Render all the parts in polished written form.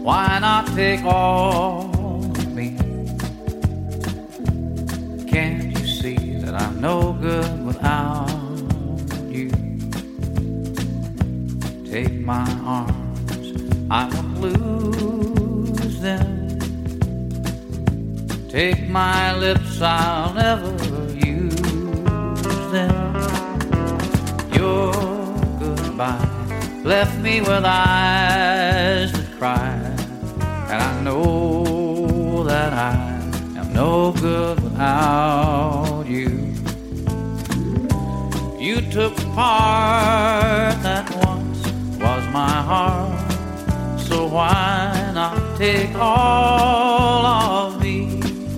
Why not take all of me? Can't you see that I'm no good without you? Take my arms, I won't lose them. Take my lips, I'll never use them. Your goodbye left me with eyes that cry, and I know that I am no good without you. You took the part that once was my heart, so why not take all of me?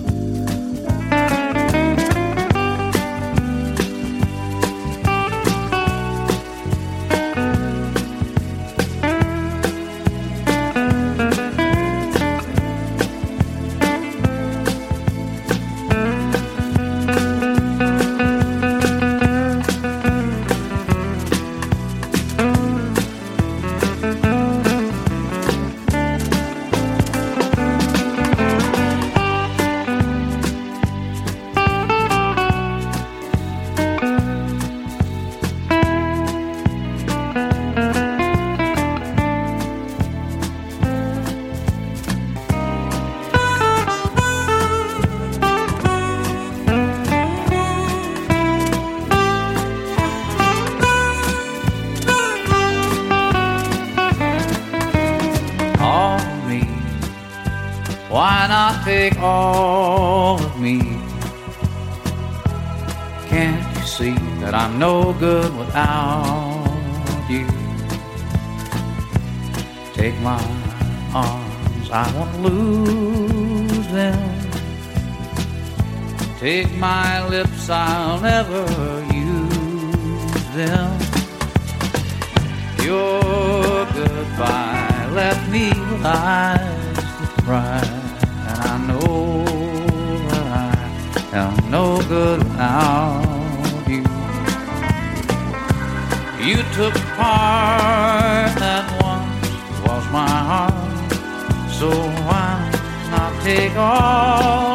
Why not take all of me? Can't you see that I'm no good without you? Take my arms, I won't lose them. Take my lips, I'll never use them. Your goodbye left me with eyes that cry, and I know that I am no good without you. You took part that once was my heart, so why not take all